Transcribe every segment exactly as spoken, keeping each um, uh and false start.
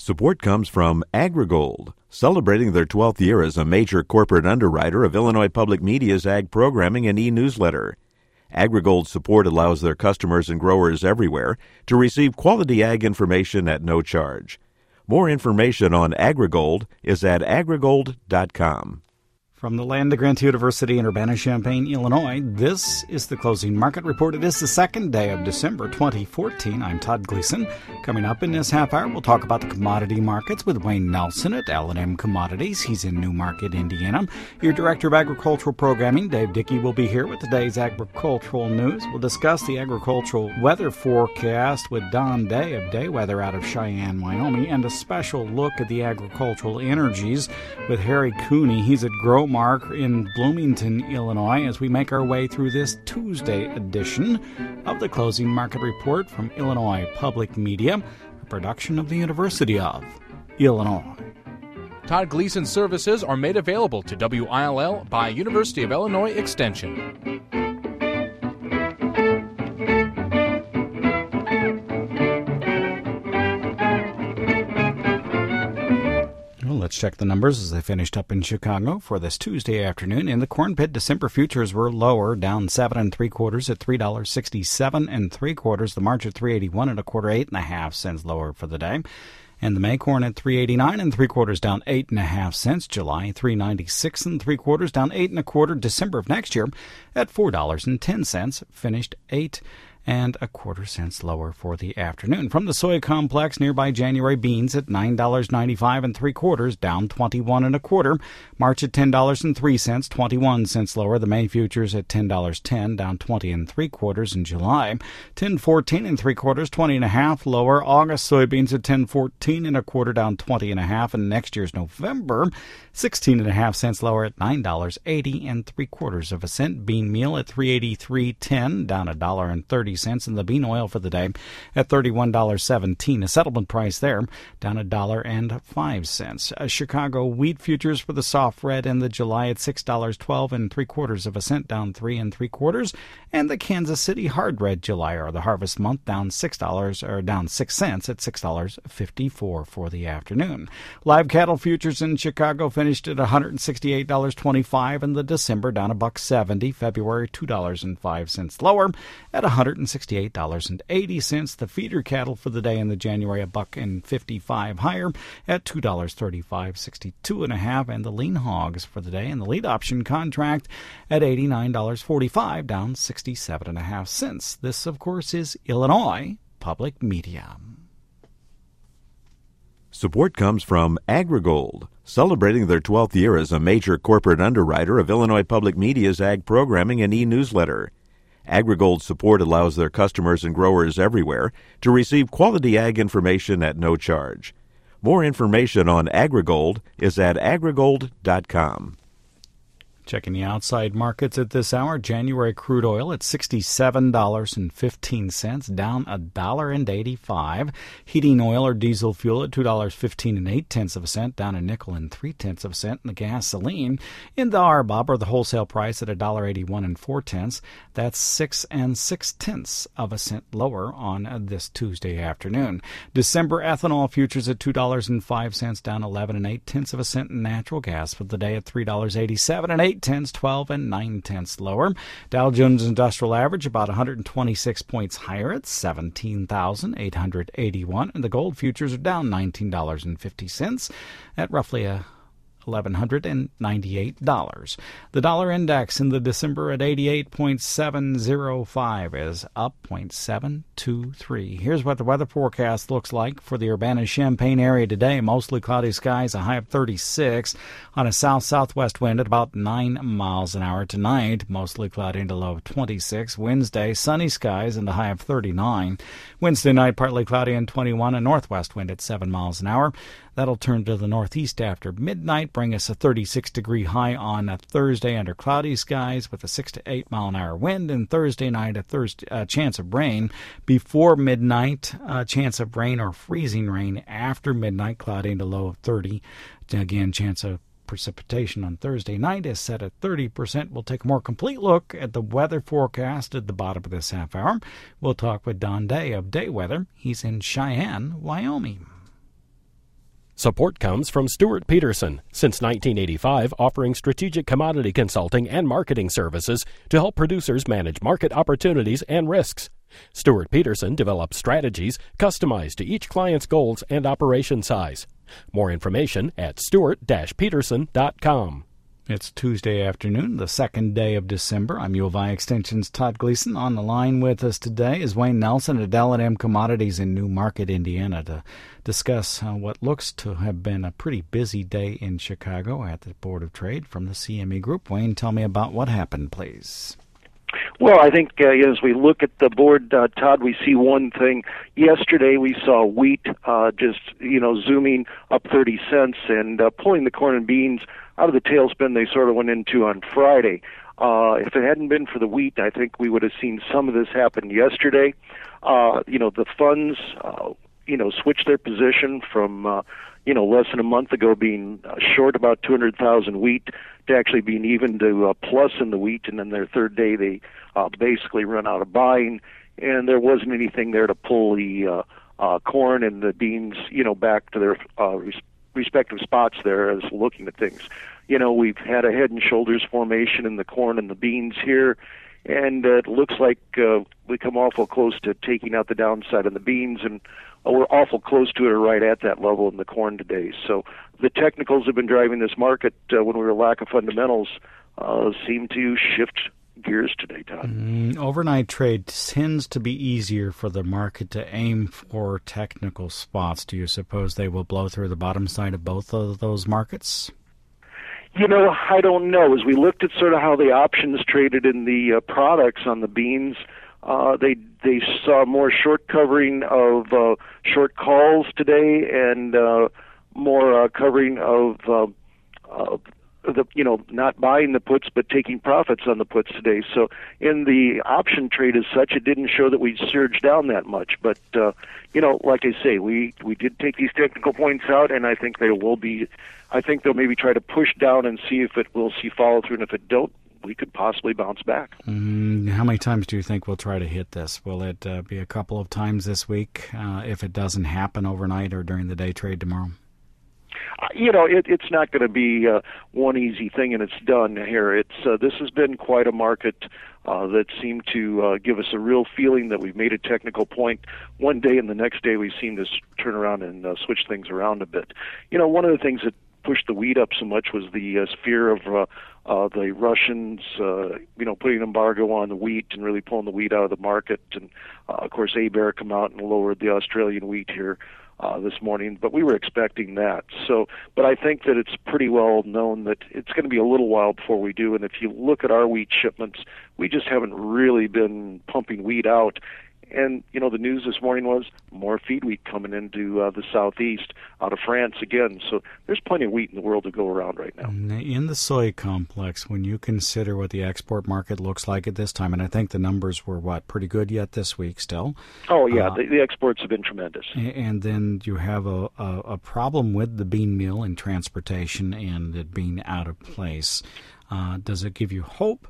Support comes from AgriGold, celebrating their twelfth year as a major corporate underwriter of Illinois Public Media's ag programming and e-newsletter. AgriGold's support allows their customers and growers everywhere to receive quality ag information at no charge. More information on AgriGold is at agrigold dot com. From the land of Grant University in Urbana-Champaign, Illinois, this is the Closing Market Report. It is the second day of December twenty fourteen. I'm Todd Gleason. Coming up in this half hour, we'll talk about the commodity markets with Wayne Nelson at L and M Commodities. He's in Newmarket, Indiana. Your Director of Agricultural Programming, Dave Dickey, will be here with today's agricultural news. We'll discuss the agricultural weather forecast with Don Day of Day Weather out of Cheyenne, Wyoming, and a special look at the agricultural energies with Harry Cooney. He's at Grow Mark in Bloomington, Illinois, as we make our way through this Tuesday edition of the Closing Market Report from Illinois Public Media, a production of the University of Illinois. Todd Gleason services are made available to W I L L by University of Illinois Extension. Let's check the numbers as they finished up in Chicago for this Tuesday afternoon. In the corn pit, December futures were lower, down seven and three quarters at three dollars sixty-seven and three quarters. The March at three eighty-one and a quarter, eight and a half cents lower for the day. And the May corn at three eighty-nine and three quarters, down eight and a half cents. July three ninety-six and three quarters, down eight and a quarter. December of next year at four dollars and ten cents, finished eight and a quarter cents lower for the afternoon. From the soy complex, nearby January beans at nine dollars ninety-five and three quarters, down twenty-one and a quarter. March at ten dollars and three cents, twenty-one cents lower. The May futures at ten dollars ten, down twenty and three quarters. In July, ten fourteen and three quarters, twenty and a half lower. August soybeans at ten fourteen and a quarter, down twenty and a half. And next year's November, sixteen and a half cents lower at nine dollars eighty and three quarters of a cent. Bean meal at three eighty-three ten, down a dollar and thirty cents, and the bean oil for the day at thirty-one dollars seventeen. A settlement price there down a dollar and five cents. A Chicago wheat futures for the soft red in the July at six dollars twelve and three quarters of a cent, down three and three quarters, and the Kansas City hard red July or the harvest month down six dollars or down six cents at six dollars fifty-four for the afternoon. Live cattle futures in Chicago finished at one hundred sixty-eight dollars twenty-five, and the December down a buck seventy. February two dollars and five cents lower at one hundred sixty-eight dollars and eighty cents. The feeder cattle for the day in the January a buck and fifty-five higher at two dollars thirty-five sixty-two and a half, and the lean hogs for the day in the lead option contract at eighty-nine dollars forty-five, down sixty-seven and a half cents. This, of course, is Illinois Public Media. Support comes from AgriGold, celebrating their twelfth year as a major corporate underwriter of Illinois Public Media's ag programming and e-newsletter. AgriGold's support allows their customers and growers everywhere to receive quality ag information at no charge. More information on AgriGold is at agrigold dot com. Checking the outside markets at this hour, January crude oil at sixty-seven dollars and fifteen cents, down a dollar and eighty-five. Heating oil or diesel fuel at two dollars fifteen and eight tenths of a cent, down a nickel and three tenths of a cent. And the gasoline in the R B O B, or the wholesale price, at a dollar eighty-one and four tenths. That's six and six tenths of a cent lower on this Tuesday afternoon. December ethanol futures at two dollars and five cents, down eleven and eight tenths of a cent. And natural gas for the day at three dollars eighty-seven and eight tenths, twelve and nine tenths lower. Dow Jones Industrial Average about one hundred twenty-six points higher at seventeen thousand eight hundred eighty-one, and the gold futures are down nineteen dollars and fifty cents at roughly a one thousand one hundred ninety-eight dollars. The dollar index in the December at eighty-eight point seven oh five is up zero point seven two three. Here's what the weather forecast looks like for the Urbana-Champaign area today. Mostly cloudy skies, a high of thirty-six on a south-southwest wind at about nine miles an hour. Tonight, mostly cloudy and a low of twenty-six. Wednesday, sunny skies and a high of thirty-nine. Wednesday night, partly cloudy and twenty-one, a northwest wind at seven miles an hour. That'll turn to the northeast after midnight, bring us a thirty-six degree high on a Thursday under cloudy skies with a six to eight mile an hour wind. And Thursday night, a Thursday, uh, chance of rain before midnight, a chance of rain or freezing rain after midnight, cloudy and a low of thirty. Again, chance of precipitation on Thursday night is set at thirty percent. We'll take a more complete look at the weather forecast at the bottom of this half hour. We'll talk with Don Day of Day Weather. He's in Cheyenne, Wyoming. Support comes from Stuart Peterson, since nineteen eighty-five offering strategic commodity consulting and marketing services to help producers manage market opportunities and risks. Stuart Peterson develops strategies customized to each client's goals and operation size. More information at stuart peterson dot com. It's Tuesday afternoon, the second day of December. I'm U of I Extension's Todd Gleason. On the line with us today is Wayne Nelson at L and M Commodities in New Market, Indiana, to discuss uh, what looks to have been a pretty busy day in Chicago at the Board of Trade from the C M E Group. Wayne, tell me about what happened, please. Well, I think uh, as we look at the board, uh, Todd, we see one thing. Yesterday we saw wheat uh, just, you know, zooming up thirty cents and uh, pulling the corn and beans out of the tailspin they sort of went into on Friday. Uh, if it hadn't been for the wheat, I think we would have seen some of this happen yesterday. Uh, you know, the funds, uh, you know, switched their position from, uh, you know, less than a month ago being uh, short about two hundred thousand wheat to actually being even to uh, plus in the wheat. And then their third day, they uh, basically run out of buying, and there wasn't anything there to pull the uh, uh, corn and the beans, you know, back to their uh, res- respective spots there as looking at things. You know, we've had a head and shoulders formation in the corn and the beans here, and uh, it looks like uh, we come awful close to taking out the downside in the beans, and uh, we're awful close to it or right at that level in the corn today. So the technicals have been driving this market uh, when we were lack of fundamentals uh, seem to shift gears today, Todd. Mm, overnight trade tends to be easier for the market to aim for technical spots. Do you suppose they will blow through the bottom side of both of those markets? You know, I don't know. As we looked at sort of how the options traded in the uh, products on the beans, uh, they they saw more short covering of uh, short calls today and uh, more uh, covering of uh, uh, the you know not buying the puts but taking profits on the puts today. So in the option trade as such, it didn't show that we surged down that much. But uh, you know, like I say, we we did take these technical points out, and I think they will be. I think they'll maybe try to push down and see if it will see follow through, and if it don't, we could possibly bounce back. Mm, how many times do you think we'll try to hit this? Will it uh, be a couple of times this week uh, if it doesn't happen overnight or during the day trade tomorrow? Uh, you know, it, it's not going to be uh, one easy thing and it's done here. It's uh, this has been quite a market uh, that seemed to uh, give us a real feeling that we've made a technical point one day, and the next day we seem to turn around and uh, switch things around a bit. You know, one of the things that pushed the wheat up so much was the uh, fear of uh, uh, the Russians, uh, you know, putting an embargo on the wheat and really pulling the wheat out of the market. And uh, of course, ABARE come out and lowered the Australian wheat here uh, this morning, but we were expecting that. So, but I think that it's pretty well known that it's going to be a little while before we do. And if you look at our wheat shipments, we just haven't really been pumping wheat out. And, you know, the news this morning was more feed wheat coming into uh, the southeast out of France again. So there's plenty of wheat in the world to go around right now. In the soy complex, when you consider what the export market looks like at this time, and I think the numbers were, what, pretty good yet this week still? Oh, yeah, uh, the, the exports have been tremendous. And then you have a, a, a problem with the bean meal and transportation and it being out of place. Uh, does it give you hope,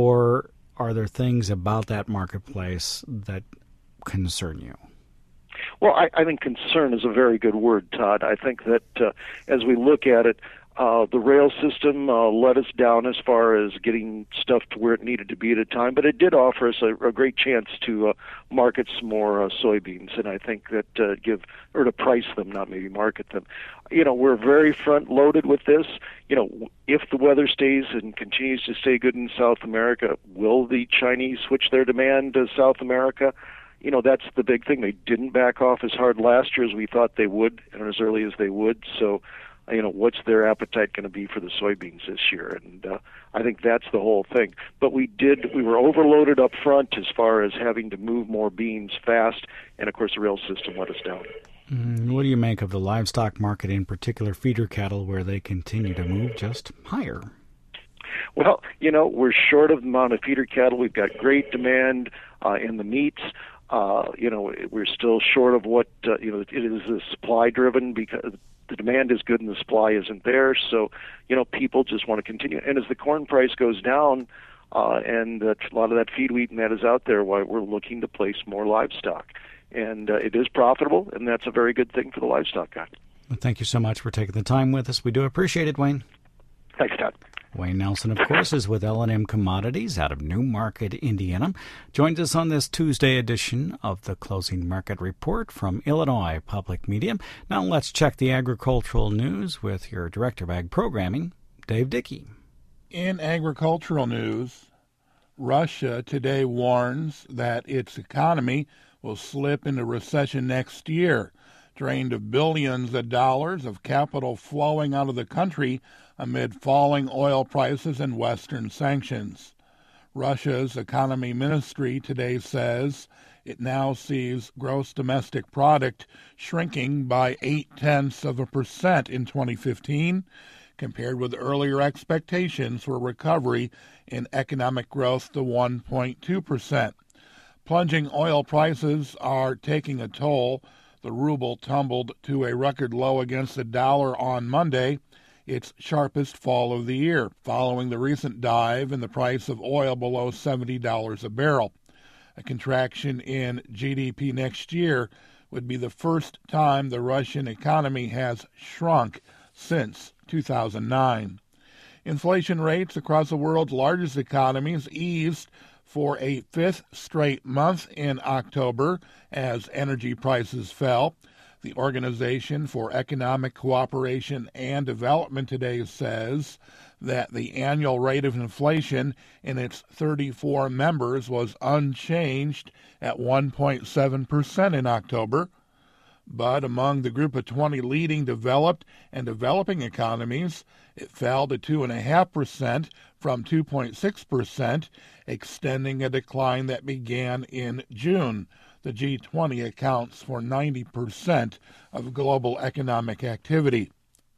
or are there things about that marketplace that concern you? Well, I, I think concern is a very good word, Todd. I think that uh, as we look at it, uh, the rail system uh, let us down as far as getting stuff to where it needed to be at a time, but it did offer us a, a great chance to uh, market some more uh, soybeans, and I think that uh, give, or to price them, not maybe market them. You know, we're very front-loaded with this. You know, if the weather stays and continues to stay good in South America, will the Chinese switch their demand to South America? You know, that's the big thing. They didn't back off as hard last year as we thought they would and as early as they would. So, you know, what's their appetite going to be for the soybeans this year? And uh, I think that's the whole thing. But we did, we were overloaded up front as far as having to move more beans fast. And, of course, the rail system let us down. Mm, what do you make of the livestock market, in particular feeder cattle, where they continue to move just higher? Well, you know, we're short of the amount of feeder cattle. We've got great demand uh, in the meats. Uh, you know, we're still short of what, uh, you know, it is uh, supply driven because the demand is good and the supply isn't there. So, you know, people just want to continue. And as the corn price goes down uh, and uh, a lot of that feed wheat and that is out there, why we're looking to place more livestock. And uh, it is profitable, and that's a very good thing for the livestock guy. Well, thank you so much for taking the time with us. We do appreciate it, Wayne. Thanks, Todd. Wayne Nelson, of course, is with L and M Commodities out of Newmarket, Indiana. Joins us on this Tuesday edition of the Closing Market Report from Illinois Public Media. Now let's check the agricultural news with your Director of Ag Programming, Dave Dickey. In agricultural news, Russia today warns that its economy will slip into recession next year, drained of billions of dollars of capital flowing out of the country amid falling oil prices and Western sanctions. Russia's economy ministry today says it now sees gross domestic product shrinking by eight-tenths of a percent in twenty fifteen, compared with earlier expectations for recovery in economic growth to one point two percent. Plunging oil prices are taking a toll. The ruble tumbled to a record low against the dollar on Monday, its sharpest fall of the year, following the recent dive in the price of oil below seventy dollars a barrel. A contraction in G D P next year would be the first time the Russian economy has shrunk since two thousand nine. Inflation rates across the world's largest economies eased for a fifth straight month in October as energy prices fell. The Organization for Economic Cooperation and Development today says that the annual rate of inflation in its thirty-four members was unchanged at one point seven percent in October. But among the group of twenty leading developed and developing economies, it fell to two point five percent from two point six percent, extending a decline that began in June. The G twenty accounts for ninety percent of global economic activity.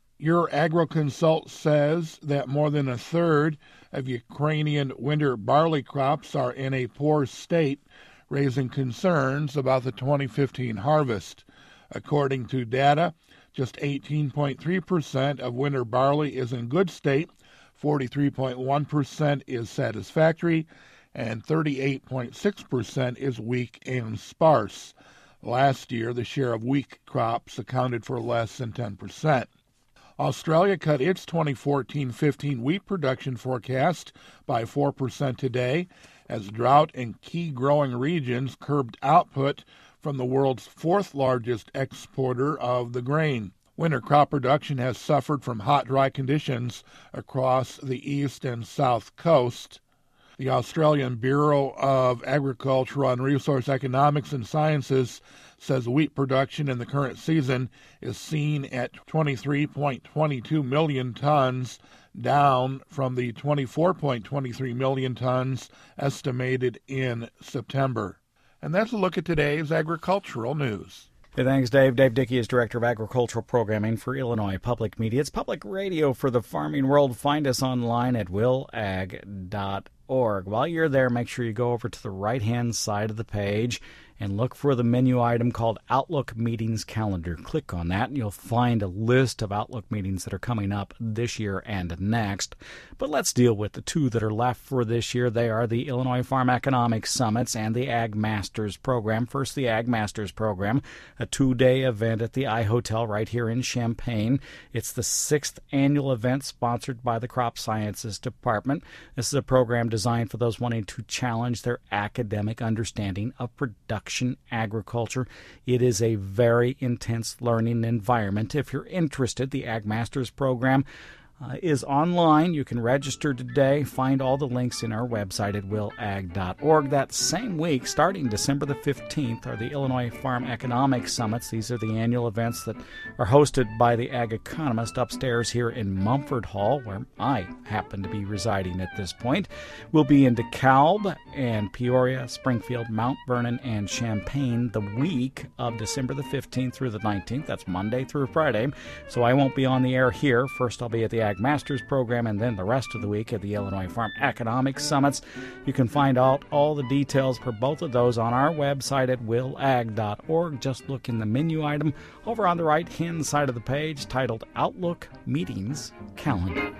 Euragro-Consult says that more than a third of Ukrainian winter barley crops are in a poor state, raising concerns about the twenty fifteen harvest. According to data, just eighteen point three percent of winter barley is in good state, forty-three point one percent is satisfactory, and thirty-eight point six percent is weak and sparse. Last year, the share of weak crops accounted for less than ten percent. Australia cut its twenty fourteen fifteen wheat production forecast by four percent today, as drought in key growing regions curbed output from the world's fourth largest exporter of the grain. Winter crop production has suffered from hot, dry conditions across the east and south coast. The Australian Bureau of Agricultural and Resource Economics and Sciences says wheat production in the current season is seen at twenty-three point two two million tons, down from the twenty-four point two three million tons estimated in September. And that's a look at today's agricultural news. Hey, thanks, Dave. Dave Dickey is Director of Agricultural Programming for Illinois Public Media. It's public radio for the farming world. Find us online at will ag dot org. While you're there, make sure you go over to the right-hand side of the page and look for the menu item called Outlook Meetings Calendar. Click on that, and you'll find a list of Outlook meetings that are coming up this year and next. But let's deal with the two that are left for this year. They are the Illinois Farm Economics Summits and the Ag Masters Program. First, the Ag Masters Program, a two-day event at the iHotel right here in Champaign. It's the sixth annual event sponsored by the Crop Sciences Department. This is a program designed for those wanting to challenge their academic understanding of production agriculture. It is a very intense learning environment. If you're interested, the Ag Masters program uh, is online. You can register today. Find all the links in our website at will ag dot org. That same week, starting December the fifteenth, are the Illinois Farm Economics Summits. These are the annual events that are hosted by the Ag Economist upstairs here in Mumford Hall, where I happen to be residing at this point. We'll be in DeKalb and Peoria, Springfield, Mount Vernon, and Champaign the week of December the fifteenth through the nineteenth. That's Monday through Friday. So I won't be on the air here. First, I'll be at the Ag Masters program, and then the rest of the week at the Illinois Farm Economics Summits. You can find out all the details for both of those on our website at will ag dot org. Just look in the menu item over on the right-hand side of the page titled Outlook Meetings Calendar.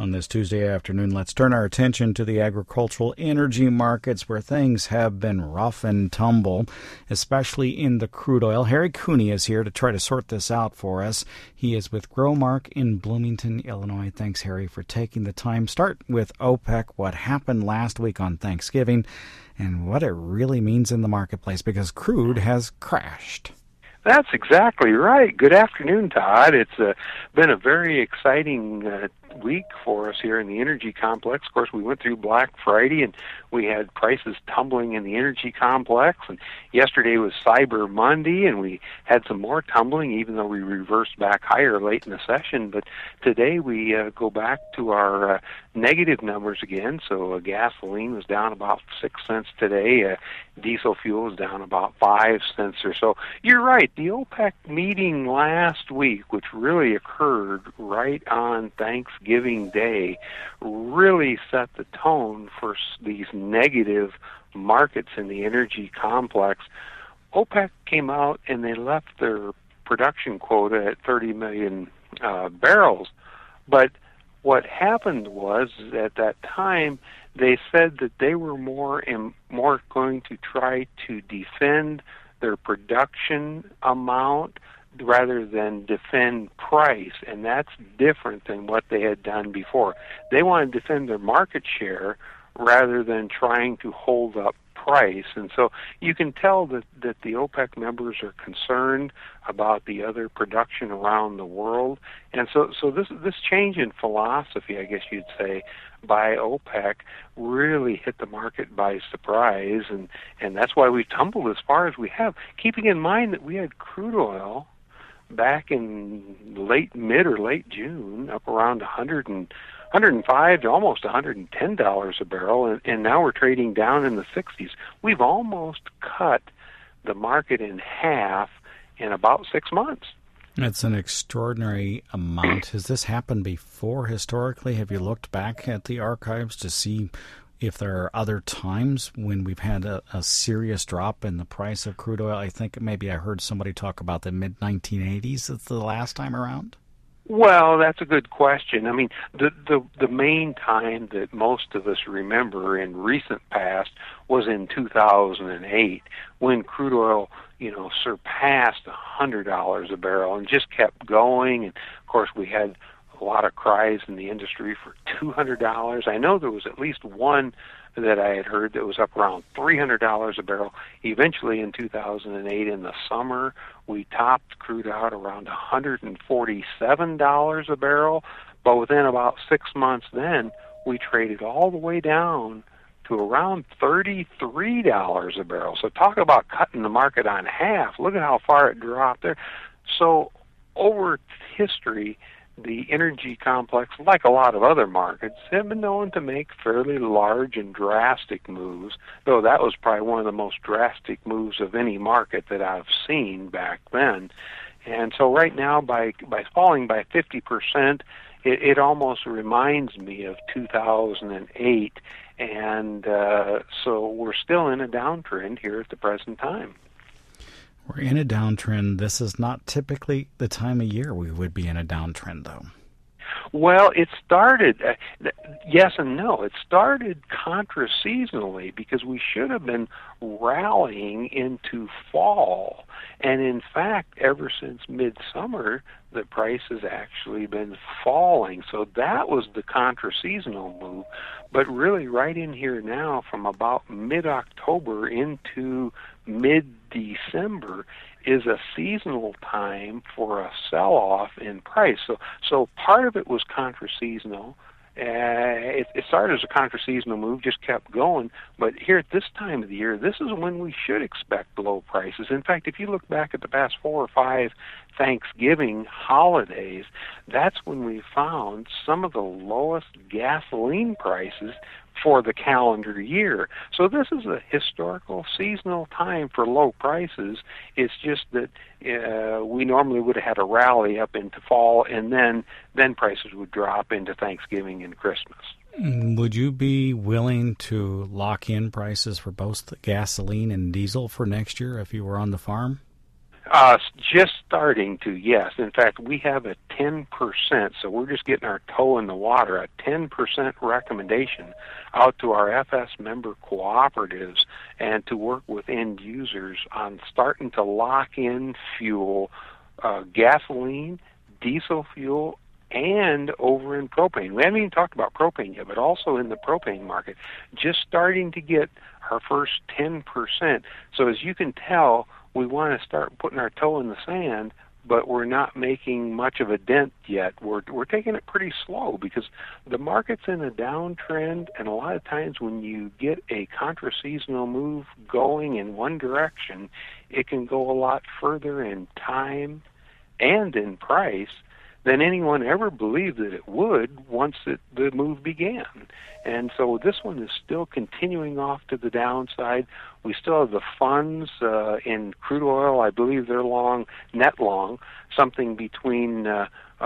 On this Tuesday afternoon, let's turn our attention to the agricultural energy markets where things have been rough and tumble, especially in the crude oil. Harry Cooney is here to try to sort this out for us. He is with Growmark in Bloomington, Illinois. Thanks, Harry, for taking the time. Start with OPEC, what happened last week on Thanksgiving, and what it really means in the marketplace, because crude has crashed. That's exactly right. Good afternoon, Todd. It's uh, been a very exciting uh, week for us here in the energy complex. Of course, we went through Black Friday, and we had prices tumbling in the energy complex. And yesterday was Cyber Monday, and we had some more tumbling, even though we reversed back higher late in the session. But today we uh, go back to our uh, negative numbers again. So uh, gasoline was down about six cents today. Uh, diesel fuel was down about five cents or so. You're right. The OPEC meeting last week, which really occurred right on Thanksgiving Day, really set the tone for these negative markets in the energy complex. OPEC came out and they left their production quota at thirty million uh, barrels. But what happened was, at that time, they said that they were more and more going to try to defend their production amount rather than defend price, and that's different than what they had done before. They want to defend their market share rather than trying to hold up price. And so you can tell that, that the OPEC members are concerned about the other production around the world. And so, so this this change in philosophy, I guess you'd say, by OPEC really hit the market by surprise, and, and that's why we tumbled as far as we have, keeping in mind that we had crude oil back in late, mid or late June, up around one hundred and one hundred five to almost one hundred ten dollars a barrel, and, and now we're trading down in the sixties. We've almost cut the market in half in about six months. It's an extraordinary amount. Has this happened before historically? Have you looked back at the archives to see if there are other times when we've had a, a serious drop in the price of crude oil? I think maybe I heard somebody talk about the mid nineteen eighties as the last time around. Well, that's a good question. I mean, the, the the main time that most of us remember in recent past was in two thousand eight, when crude oil, you know, surpassed one hundred dollars a barrel and just kept going. And, of course, we had a lot of cries in the industry for two hundred dollars. I know there was at least one that I had heard that was up around three hundred dollars a barrel. Eventually, in two thousand eight, in the summer, we topped crude out around one hundred forty-seven dollars a barrel. But within about six months then, we traded all the way down to around thirty-three dollars a barrel. So talk about cutting the market on half. Look at how far it dropped there. So over history, the energy complex, like a lot of other markets, have been known to make fairly large and drastic moves, though that was probably one of the most drastic moves of any market that I've seen back then. And so right now, by by falling by fifty percent, it, it almost reminds me of two thousand eight, and uh, so we're still in a downtrend here at the present time. We're in a downtrend. This is not typically the time of year we would be in a downtrend, though. Well, it started, uh, yes and no. It started contra-seasonally because we should have been rallying into fall. And in fact, ever since midsummer, the price has actually been falling. So that was the contra-seasonal move. But really right in here now, from about mid-October into mid-December, is a seasonal time for a sell-off in price. So, so part of it was contra-seasonal. Uh, it, it started as a contra-seasonal move, just kept going. But here at this time of the year, this is when we should expect low prices. In fact, if you look back at the past four or five Thanksgiving holidays, that's when we found some of the lowest gasoline prices for the calendar year. So this is a historical seasonal time for low prices. It's just that uh, we normally would have had a rally up into fall, and then then prices would drop into Thanksgiving and Christmas. Would you be willing to lock in prices for both gasoline and diesel for next year if you were on the farm? Uh, just starting to, yes. In fact, we have a ten percent, so we're just getting our toe in the water, a ten percent recommendation out to our F S member cooperatives and to work with end users on starting to lock in fuel, uh, gasoline, diesel fuel, and over in propane. We haven't even talked about propane yet, but also in the propane market, just starting to get our first ten percent. So as you can tell, we want to start putting our toe in the sand, but we're not making much of a dent yet. We're we're taking it pretty slow because the market's in a downtrend, and a lot of times when you get a contra-seasonal move going in one direction, it can go a lot further in time and in price than anyone ever believed that it would once it, the move began. And so this one is still continuing off to the downside. We still have the funds uh, in crude oil. I believe they're long, net long, something between uh,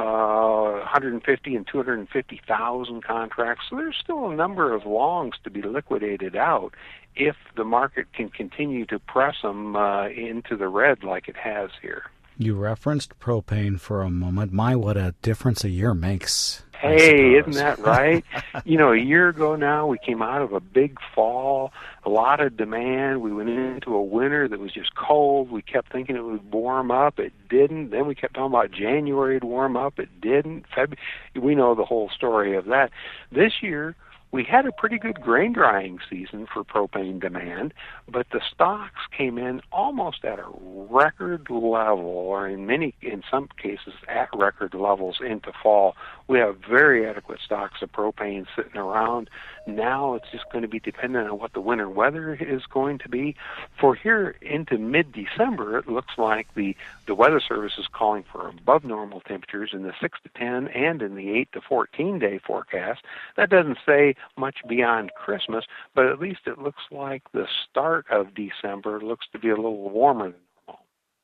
uh, one hundred fifty and two hundred fifty thousand contracts. So there's still a number of longs to be liquidated out if the market can continue to press them uh, into the red like it has here. You referenced propane for a moment. My, what a difference a year makes. Hey, isn't that right? You know, a year ago now, we came out of a big fall, a lot of demand. We went into a winter that was just cold. We kept thinking it would warm up. It didn't. Then we kept talking about January would warm up. It didn't. February, we know the whole story of that. This year, we had a pretty good grain drying season for propane demand, but the stocks came in almost at a record level, or in many, in some cases, at record levels into fall. We have very adequate stocks of propane sitting around. Now it's just going to be dependent on what the winter weather is going to be. For here into mid-December, it looks like the, the Weather Service is calling for above normal temperatures in the six to ten and in the eight to fourteen day forecast. That doesn't say much beyond Christmas, but at least it looks like the start of December looks to be a little warmer than normal.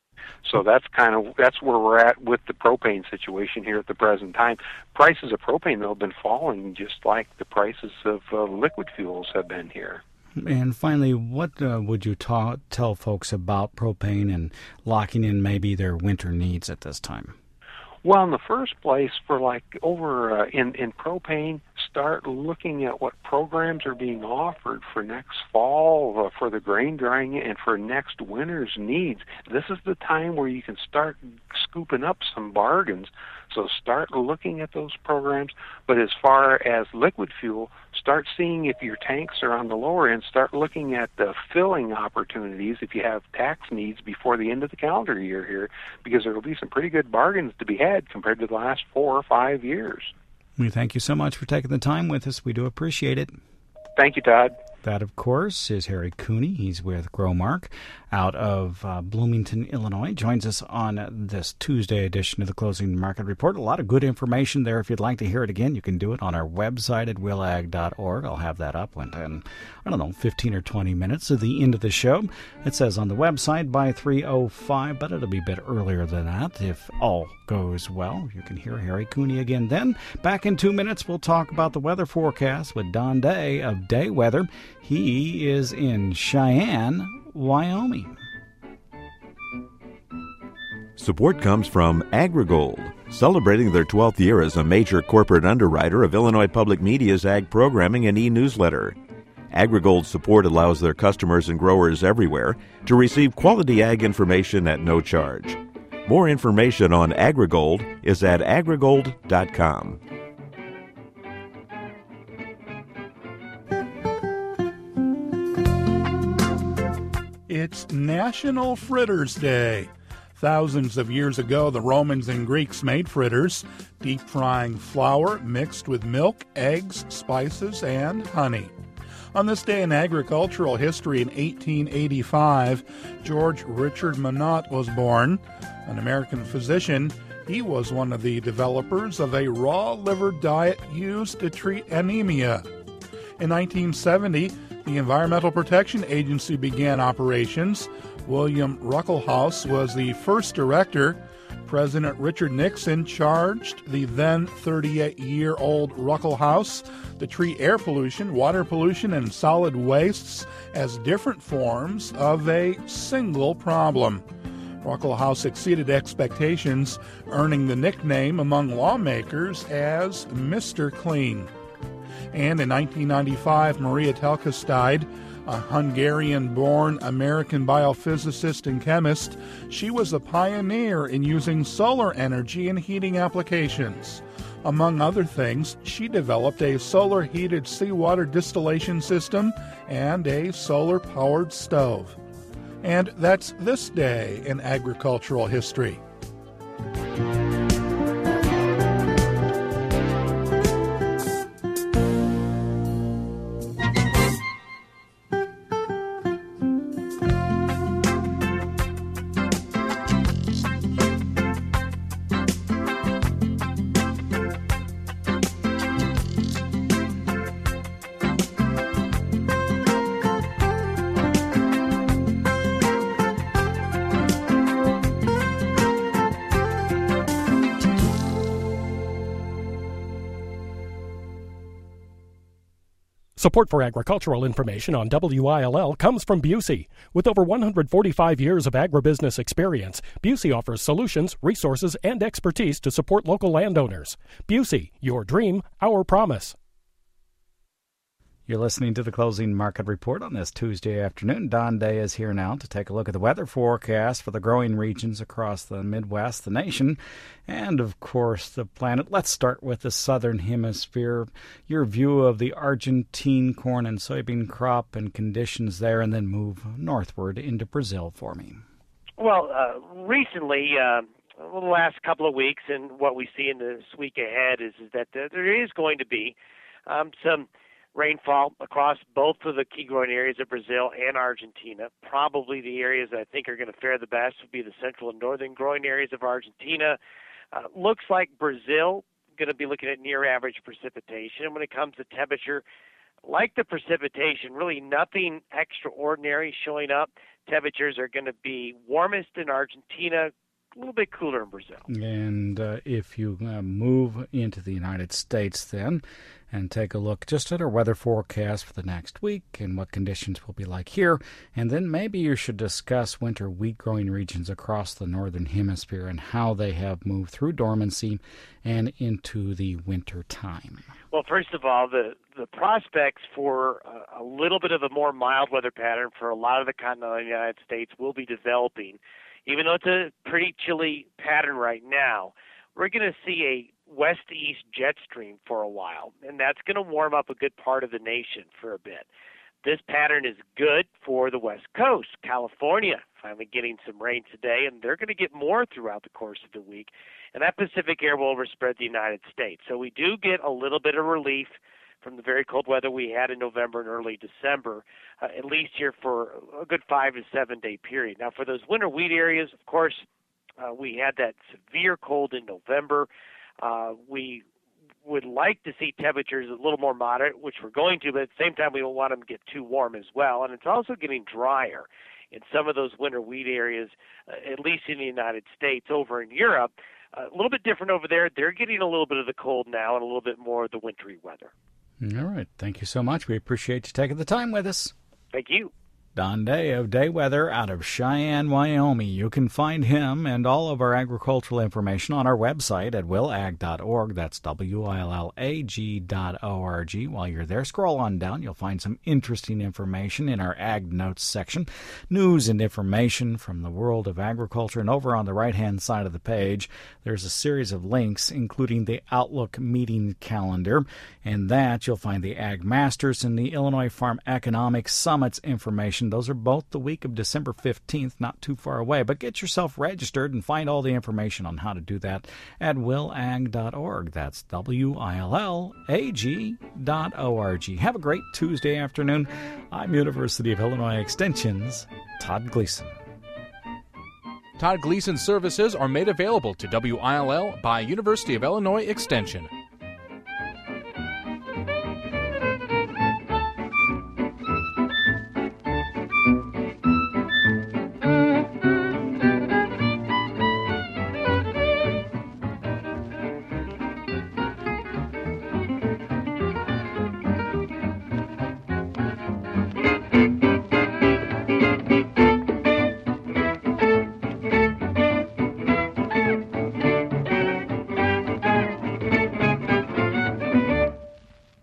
So that's kind of that's where we're at with the propane situation here at the present time. Prices of propane, though, have been falling just like the prices of uh, liquid fuels have been here. And finally, what uh, would you ta- tell folks about propane and locking in maybe their winter needs at this time? Well, in the first place, for like over uh, in, in propane, start looking at what programs are being offered for next fall, uh, for the grain drying, and for next winter's needs. This is the time where you can start scooping up some bargains. So start looking at those programs. But as far as liquid fuel, start seeing if your tanks are on the lower end. Start looking at the filling opportunities if you have tax needs before the end of the calendar year here, because there will be some pretty good bargains to be had compared to the last four or five years. We thank you so much for taking the time with us. We do appreciate it. Thank you, Todd. That, of course, is Harry Cooney. He's with Growmark out of uh, Bloomington, Illinois. Joins us on this Tuesday edition of the Closing Market Report. A lot of good information there. If you'd like to hear it again, you can do it on our website at willag dot org. I'll have that up within, I don't know, fifteen or twenty minutes at the end of the show. It says on the website by three oh five, but it'll be a bit earlier than that if all goes well. You can hear Harry Cooney again then. Back in two minutes, we'll talk about the weather forecast with Don Day of Day Weather. He is in Cheyenne, Wyoming. Support comes from AgriGold, celebrating their twelfth year as a major corporate underwriter of Illinois Public Media's ag programming and e-newsletter. AgriGold's support allows their customers and growers everywhere to receive quality ag information at no charge. More information on AgriGold is at agrigold dot com. It's National Fritters Day. Thousands of years ago, the Romans and Greeks made fritters, deep-frying flour mixed with milk, eggs, spices, and honey. On this day in agricultural history in eighteen eighty-five, George Richard Minot was born. An American physician, he was one of the developers of a raw liver diet used to treat anemia. In nineteen seventy, the Environmental Protection Agency began operations. William Ruckelshaus was the first director. President Richard Nixon charged the then thirty-eight-year-old Ruckelshaus to treat air pollution, water pollution, and solid wastes as different forms of a single problem. Ruckle House exceeded expectations, earning the nickname among lawmakers as Mister Clean. And in nineteen ninety-five, Maria Telkes died, a Hungarian-born American biophysicist and chemist. She was a pioneer in using solar energy in heating applications. Among other things, she developed a solar-heated seawater distillation system and a solar-powered stove. And that's this day in agricultural history. Support for agricultural information on W I L L comes from Busey. With over one hundred forty-five years of agribusiness experience, Busey offers solutions, resources, and expertise to support local landowners. Busey, your dream, our promise. You're listening to the Closing Market Report on this Tuesday afternoon. Don Day is here now to take a look at the weather forecast for the growing regions across the Midwest, the nation, and, of course, the planet. Let's start with the Southern Hemisphere. Your view of the Argentine corn and soybean crop and conditions there, and then move northward into Brazil for me. Well, uh, recently, uh, the last couple of weeks, and what we see in this week ahead is, is that uh, there is going to be um, some rainfall across both of the key growing areas of Brazil and Argentina. Probably the areas that I think are going to fare the best would be the central and northern growing areas of Argentina. Uh, looks like Brazil going to be looking at near average precipitation. And when it comes to temperature, like the precipitation, really nothing extraordinary showing up. Temperatures are going to be warmest in Argentina, a little bit cooler in Brazil. And uh, if you uh, move into the United States then and take a look just at our weather forecast for the next week and what conditions will be like here, and then maybe you should discuss winter wheat growing regions across the northern hemisphere and how they have moved through dormancy and into the winter time. Well, first of all, the, the prospects for a, a little bit of a more mild weather pattern for a lot of the continental United States will be developing. Even though it's a pretty chilly pattern right now, we're going to see a west-east jet stream for a while, and that's going to warm up a good part of the nation for a bit. This pattern is good for the West Coast. California finally getting some rain today, and they're going to get more throughout the course of the week, and that Pacific air will overspread the United States. So we do get a little bit of relief from the very cold weather we had in November and early December, uh, at least here for a good five to seven day period. Now, for those winter wheat areas, of course, uh, we had that severe cold in November. Uh, we would like to see temperatures a little more moderate, which we're going to, but at the same time, we don't want them to get too warm as well. And it's also getting drier in some of those winter wheat areas, uh, at least in the United States. Over in Europe, uh, a little bit different over there. They're getting a little bit of the cold now and a little bit more of the wintry weather. All right. Thank you so much. We appreciate you taking the time with us. Thank you. Don Day of Day Weather out of Cheyenne, Wyoming. You can find him and all of our agricultural information on our website at will ag dot org. That's W I L L A G dot O R G. While you're there, scroll on down. You'll find some interesting information in our Ag Notes section. News and information from the world of agriculture. And over on the right-hand side of the page, there's a series of links, including the Outlook meeting calendar. And that, you'll find the Ag Masters and the Illinois Farm Economics Summits information. Those are both the week of December fifteenth, not too far away. But get yourself registered and find all the information on how to do that at will ag dot org. That's W I L L A G dot O R G. Have a great Tuesday afternoon. I'm University of Illinois Extension's Todd Gleason. Todd Gleason services are made available to W I L L by University of Illinois Extension.